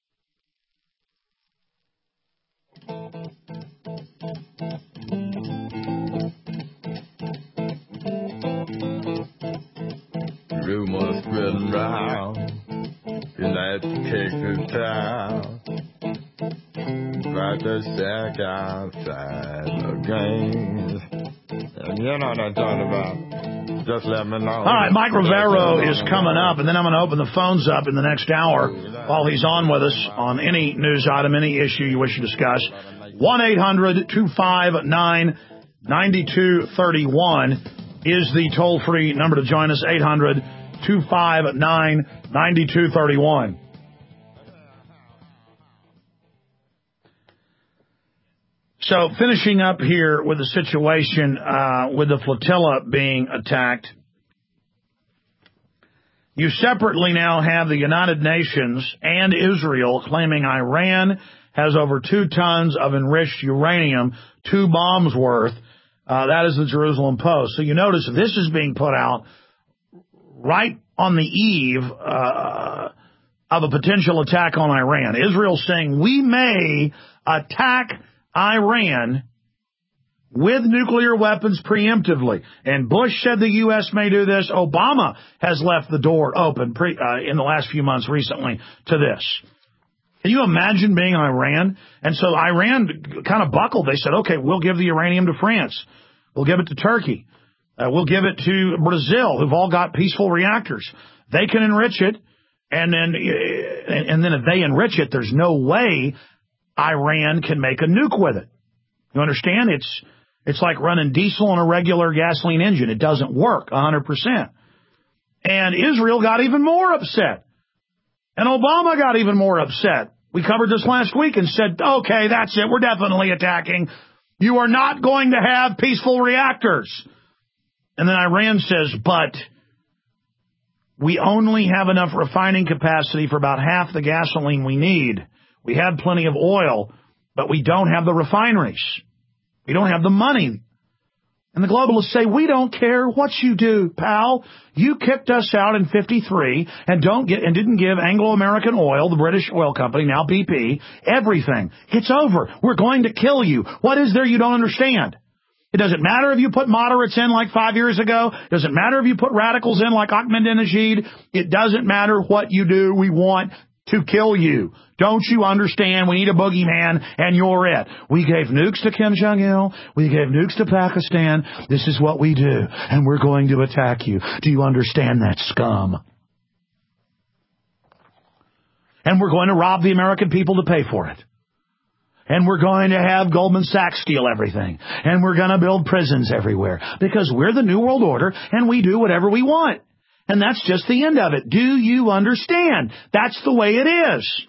Rumors spreading round in that Texas town about the sack outside the games. And you know what I'm talking about. Just let me know. All right, Mike Rivero is coming up, and then I'm going to open the phones up in the next hour while he's on with us on any news item, any issue you wish to discuss. one eight hundred, two five nine, nine two three one is the toll-free number to join us, eight hundred, two five nine, nine two three one. So finishing up here with the situation uh, with the flotilla being attacked, you separately now have the United Nations and Israel claiming Iran has over two tons of enriched uranium, two bombs worth. Uh, that is the Jerusalem Post. So you notice this is being put out right on the eve uh, of a potential attack on Iran. Israel saying we may attack Iran with nuclear weapons preemptively. And Bush said the U S may do this. Obama has left the door open pre, uh, in the last few months recently to this. Can you imagine being Iran? And so Iran kind of buckled. They said, okay, we'll give the uranium to France. We'll give it to Turkey. Uh, we'll give it to Brazil, who've all got peaceful reactors. They can enrich it. And then, and then if they enrich it, there's no way Iran can make a nuke with it. You understand? It's it's like running diesel on a regular gasoline engine. It doesn't work one hundred percent. And Israel got even more upset. And Obama got even more upset. We covered this last week and said, okay, that's it. We're definitely attacking. You are not going to have peaceful reactors. And then Iran says, but we only have enough refining capacity for about half the gasoline we need. We have plenty of oil, but we don't have the refineries. We don't have the money. And the globalists say, we don't care what you do, pal. You kicked us out in fifty-three and don't get and didn't give Anglo-American Oil, the British oil company, now B P, everything. It's over. We're going to kill you. What is there you don't understand? It doesn't matter if you put moderates in like five years ago. It doesn't matter if you put radicals in like Ahmadinejad. It doesn't matter what you do. We want to kill you. Don't you understand? We need a boogeyman, and you're it. We gave nukes to Kim Jong-il. We gave nukes to Pakistan. This is what we do, and we're going to attack you. Do you understand that, scum? And we're going to rob the American people to pay for it. And we're going to have Goldman Sachs steal everything. And we're going to build prisons everywhere. Because we're the New World Order, and we do whatever we want. And that's just the end of it. Do you understand? That's the way it is.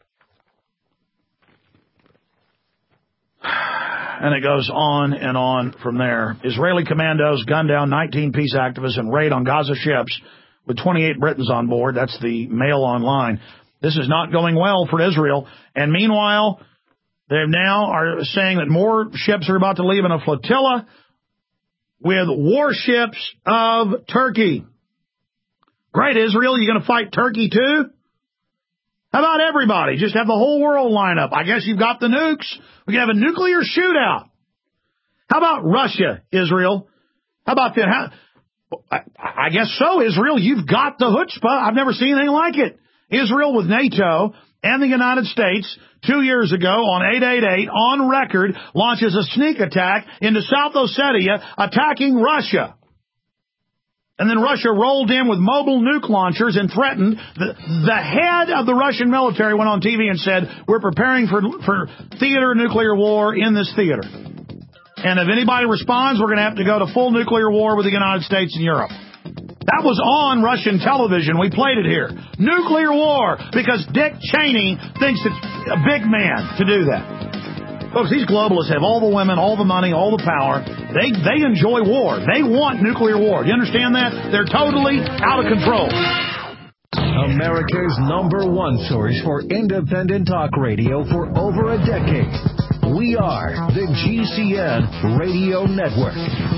And it goes on and on from there. Israeli commandos gun down nineteen peace activists and raid on Gaza ships with twenty-eight Britons on board. That's the Mail Online. This is not going well for Israel. And meanwhile, they now are saying that more ships are about to leave in a flotilla with warships of Turkey. Great, Israel, you going to fight Turkey too? How about everybody? Just have the whole world line up. I guess you've got the nukes. We can have a nuclear shootout. How about Russia, Israel? How about that? How, I, I guess so, Israel. You've got the chutzpah. I've never seen anything like it. Israel with NATO and the United States two years ago on eight eight eight on record launches a sneak attack into South Ossetia attacking Russia. And then Russia rolled in with mobile nuke launchers and threatened. The, the head of the Russian military went on T V and said, we're preparing for, for theater nuclear war in this theater. And if anybody responds, we're going to have to go to full nuclear war with the United States and Europe. That was on Russian television. We played it here. Nuclear war, because Dick Cheney thinks it's a big man to do that. Folks, these globalists have all the women, all the money, all the power. They they enjoy war. They want nuclear war. Do you understand that? They're totally out of control. America's number one source for independent talk radio for over a decade. We are the G C N Radio Network.